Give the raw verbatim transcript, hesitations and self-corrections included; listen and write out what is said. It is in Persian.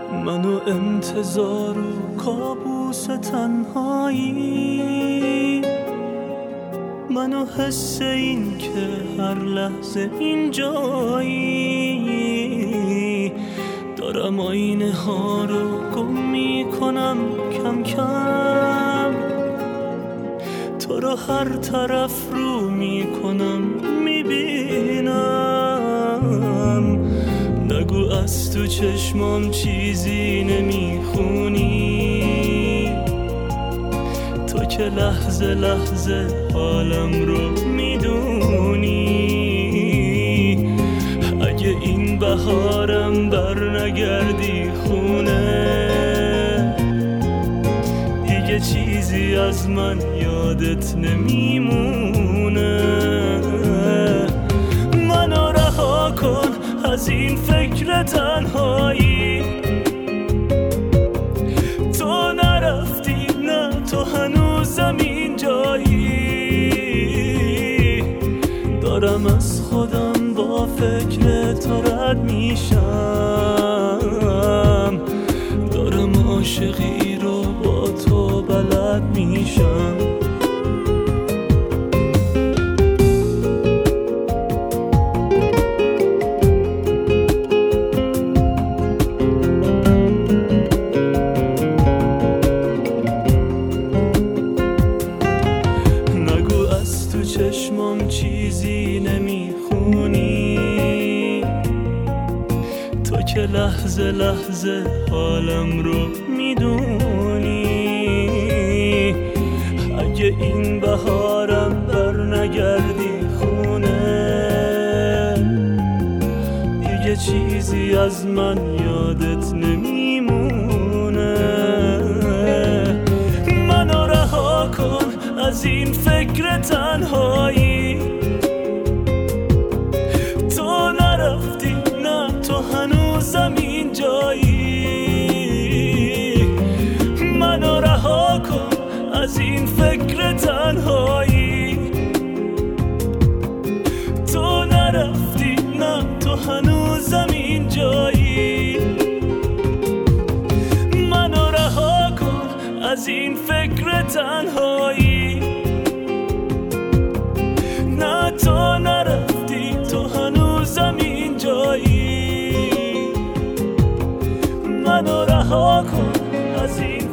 منو انتظار و کابوس تنهایی، منو حس این که هر لحظه اینجایی. دارم آینه ها رو گم میکنم کم کم، تو رو هر طرف رو میکنم میبینم. نگو از تو چشمام چیزی نمیخونی، تو که لحظه لحظه حالم رو میدونی. اگه این بهارم بر نگردی خونه، دیگه چیزی از من یادت نمیمونه. منو رها کن از این فکر تنهایی، تو نرفتی نه تو هنوزم اینجایی. دارم از خودم با فکر تو رد میشم، دارم عاشقی رو با تو بلد میشم. چشمام چیزی نمیخونی، تو که لحظه لحظه حالم رو میدونی. اگه این بهارم بر نگردی خونه، دیگه چیزی از من یادت نمیمونه. منو رها کن از این فکر تنهایی، تو نرفتی نه تو هنوزم اینجایی. منو رها کن از این فکر تنهایی، تو نرفتی نه تو هنوزم اینجایی. منو رها کن از این فکر تنهایی، نه تو نرفتی تو هنوزم اینجایی. منو رها کن از این